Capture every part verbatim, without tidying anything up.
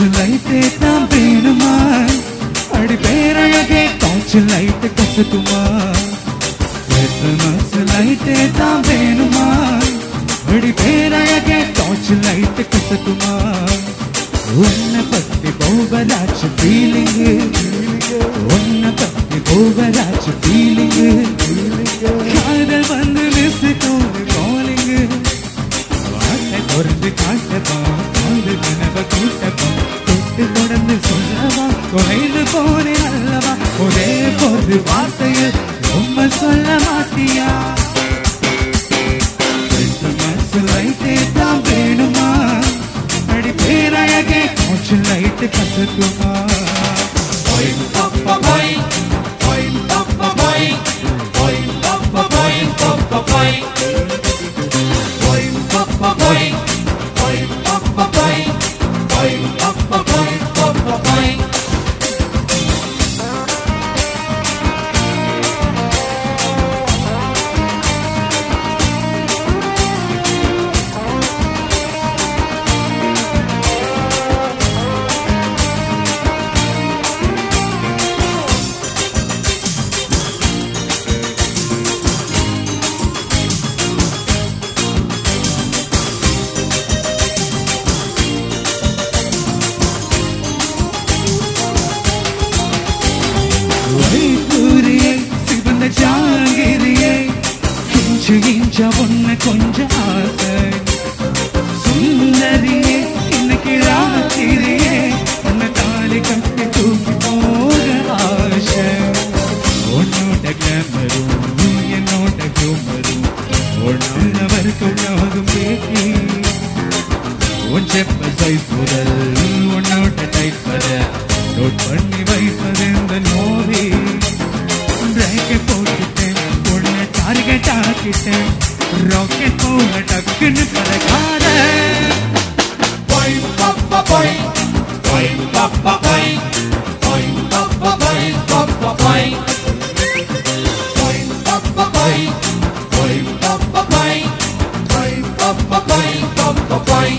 லைட்டே தான் வேணுமா அடி பேரழகே டார்ச் லைட் கசக்குமா கிறிஸ்மஸ் லைட்டே தான் வேணுமா அடி பேரழகே டார்ச் லைட் கசக்குமா உன்னை பத்தி ஓவராச்சு ஃபீலிங்கு உன்னை பத்தி ஓவராச்சு ஃபீலிங்கு காதல் வந்து மிஸ் கோடு காலிங்கு வாட்டை பொருந்து காட்டப்பா காது கனவை கூட்டப்பா தொட்டு தொடர்ந்து சொல்லவா தொலைந்து போனேன் அல்லவா ஒரே பொது வார்த்தையில் ரொம்ப சொல்ல மாட்டியா கிறிஸ்மஸ் லைட்டே தான் வேணுமா அடி பேரழகே டார்ச் லைட் கசக்குமா ஒன்னு கொஞ்சம் ஆசை சுந்தரியே இன்னைக்கு ராத்திரியே உன்னை தாலி கட்டி தூக்கி போக ஆசை உன்னோட கிளாமரும் என்னோட ஹியூமரும் ஒன்னவருக்கும் பேசி உன் செப்ப சைஸ் முதல் உன்னோட டைப் வர நோட் பண்ணி வைப்பது இந்த நோவி பிரேக்கை போட்டுட்டேன் உன்னை டார்கெட் ஆக்கிட்டேன் ராக்கெட் போல டக்குன்னு பறக்காத போய் பாப்பா போய் போய் பாப்பா போய் போய் பாப்பா போய் பாப்பா போய் போய் பாப்பா போய் போய் பாப்பா போய் போய் பாப்பா போய் பாப்பா போய்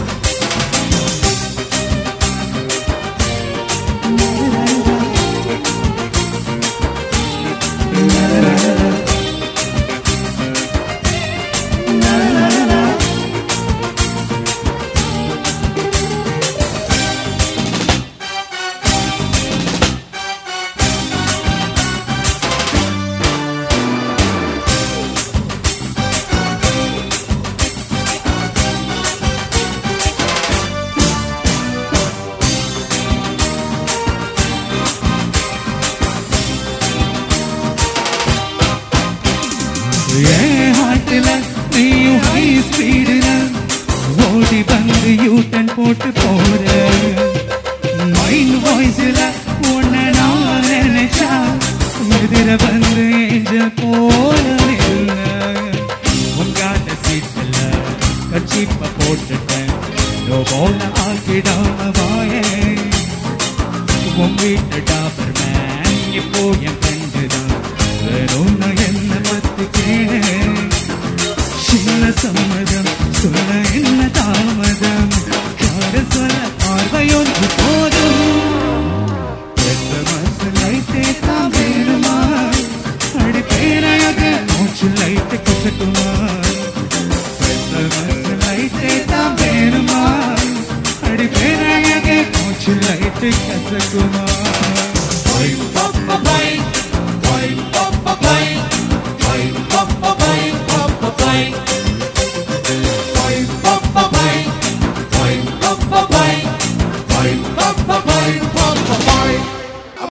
ஏன் ஹார்ட்ல நீயும் ஹை ஸ்பீடுல ஓடி வந்து யூட்டன் போட்டு போற மைண்ட் வாய்ஸ்ல உன்னை நான் நினைச்சா எதிர வந்து ஏஞ்சல் போல நில்ல உங்காட்ட சீட்ல கச்சிப்ப போட்டுட்டேன் போல ஆக்கிடாம வாயே உன் வீட்டு டாபர் மேன் இப்போ என் கண்டுதான் வெறும் என்ன பத்தி கேளு சின்ன சம்மதம் சொல்ல என்ன தாமதம் யார சொல்ல பார்வையொன்று போதும் கிறிஸ்மஸ் லைட்டே தான் வேணுமா அடி பேரழக டார்ச் லைட் கசக்குமா கிறிஸ்மஸ் லைட்டே தான் வேணுமா அடி பேரழக டார்ச் லைட் கசக்குமா போய் பாப்பா போய் போய் பாப்பா போய் போய் பாப்பா போய் பாப்பா போய்